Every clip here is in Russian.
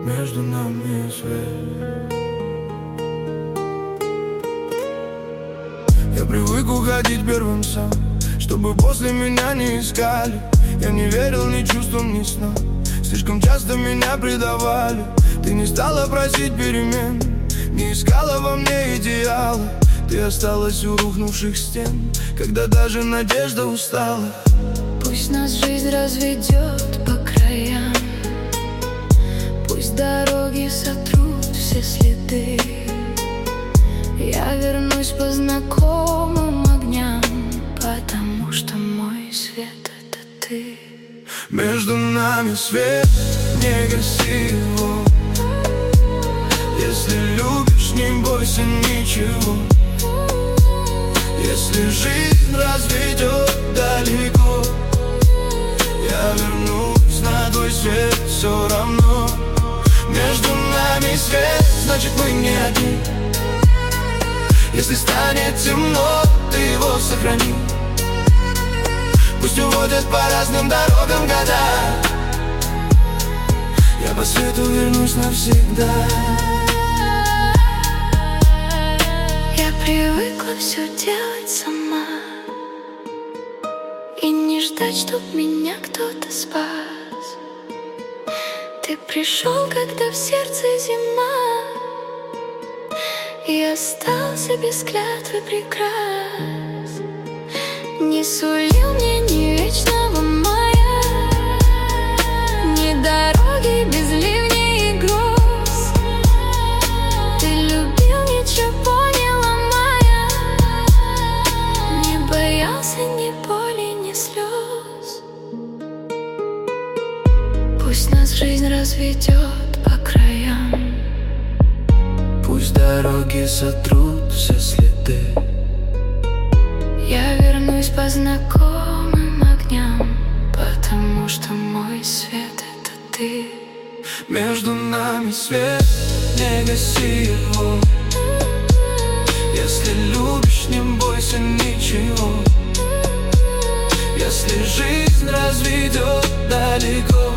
между нами свет. Я привык уходить первым сам, чтобы после меня не искали. Я не верил ни чувствам, ни снам, слишком часто меня предавали. Ты не стала просить перемен, не искала во мне идеала. Ты осталась у рухнувших стен, когда даже надежда устала. Пусть нас жизнь разведет по краям, пусть дороги сотрут все следы. Я вернусь по знакомым огням, потому что мой свет — это ты. Между нами свет, не гаси его. Если любишь, не бойся ничего. Если жизнь разведет далеко, я вернусь на твой свет все равно. Между нами свет, значит мы не одни. Если станет темно, ты его сохрани. Пусть уводят по разным дорогам года, я по свету вернусь навсегда. Я привыкла все делать сама и не ждать, чтоб меня кто-то спас. Ты пришел, когда в сердце зима, и остался без клятвы прекрас. Не сулил мне ни вечного мая, ни дороги без ливней и гроз. Ты любил, ничего не ломая, не боялся ни боли, ни слез. Пусть нас жизнь разведет по краям, пусть дороги сотрут все следы. Я вернусь по знакомым огням, потому что мой свет — это ты. Между нами свет, не гаси его. Если любишь, не бойся ничего. Если жизнь разведет далеко,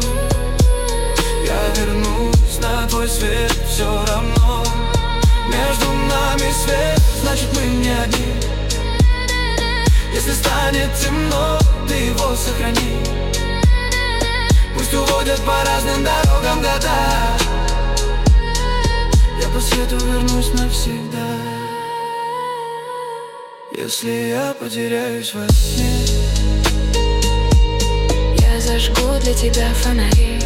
я вернусь на твой свет все равно. Между нами свет, значит мы не одни. Если станет темно, ты его сохрани. Пусть уводят по разным дорогам года, я по свету вернусь навсегда. Если я потеряюсь во сне, я зажгу для тебя фонари.